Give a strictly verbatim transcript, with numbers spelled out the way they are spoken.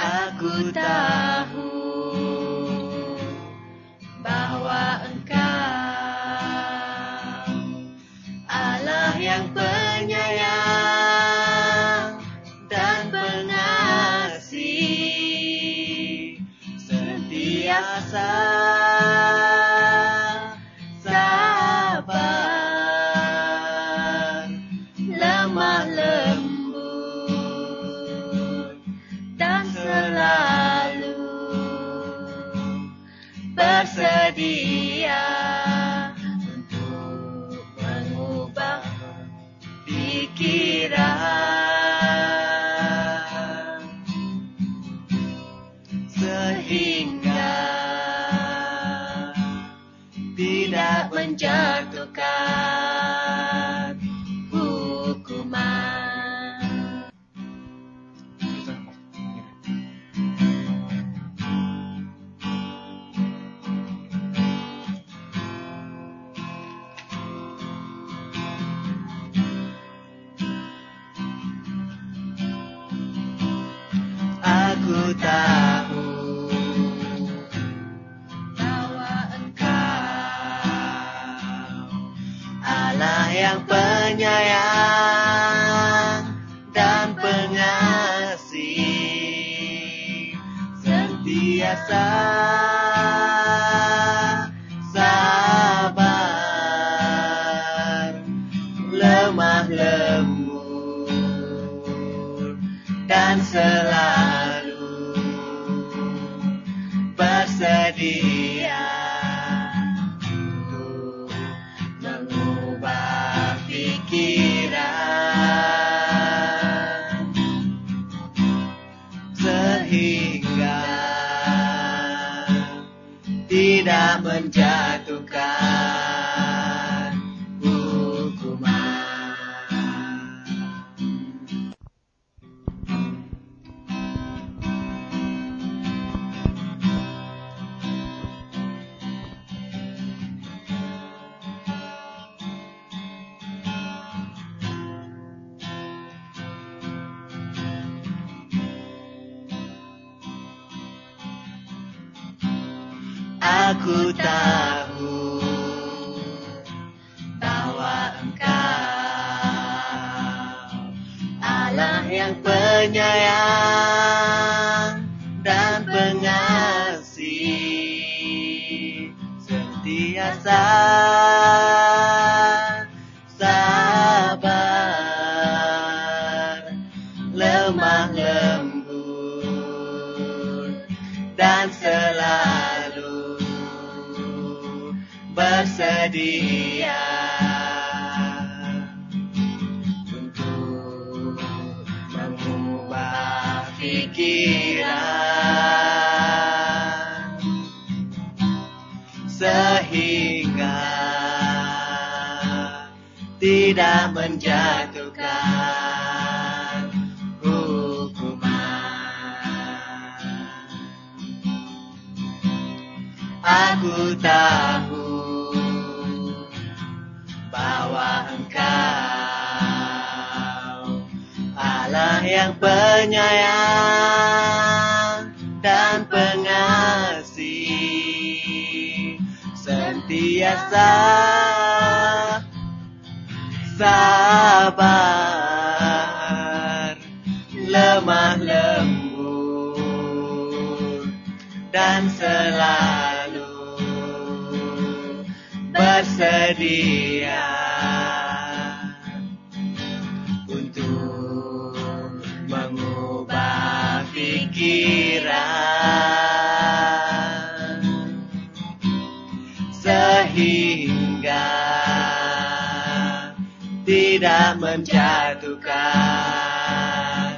Aku tahu bahwa Engkau Allah yang penyayang dan pengasih, sentiasa sabar, lemah lembut, dan selalu bersedia untuk mengubah pikiran, sehingga tidak menjatuhkan hukuman. Aku tahu bahwa Engkau Allah yang penyayang dan pengasih, sentiasa sabar, lemah lembut, dan selalu bersedia untuk mengubah pikiran, sehingga tidak menjatuhkan hukuman. Aku tahu bahwa Engkau Allah yang penyayang dan pengasih, sentiasa sabar, lemah lembut, dan selalu bersedia untuk mengubah pikiran, sehingga tidak menjatuhkan hukuman. Aku tahu bahwa Engkau Allah yang penyayang dan pengasih, sentiasa sabar, lemah lembut, dan selalu bersedia untuk mengubah pikiran, sehingga tidak menjatuhkan